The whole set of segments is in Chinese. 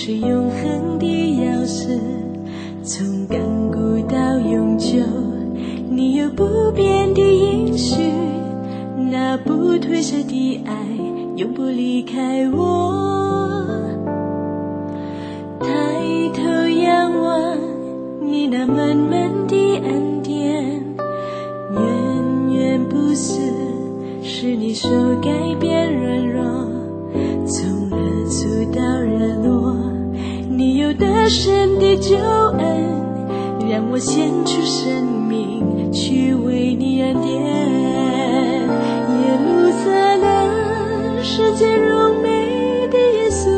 是永恒的钥匙，从亘古到永久，你有不变的应许，那不褪色的爱永不离开我。抬头仰望你那满满的恩典，源源不死，是你手改变软弱，从日出到日落，你有得胜的救恩，让我献出生命去为你而点。耶路撒冷，世界荣美的耶稣，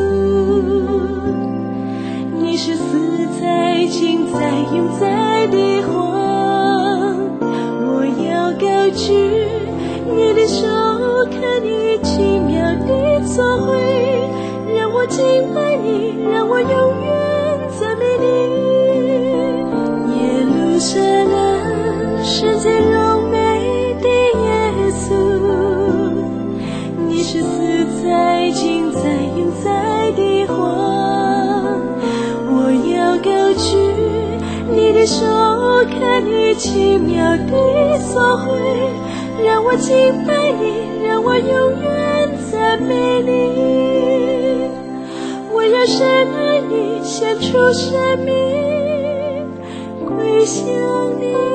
你是死在今在永在的王，我要高举你的手，看你奇妙的作为，让我敬拜你，让我永远赞美你。耶路撒冷，世界荣美的耶稣，你是死在今在永在的王，我要高举你的手，看你奇妙的作为，让我敬拜你，让我永远赞美你。我要深爱你，献出生命归向你。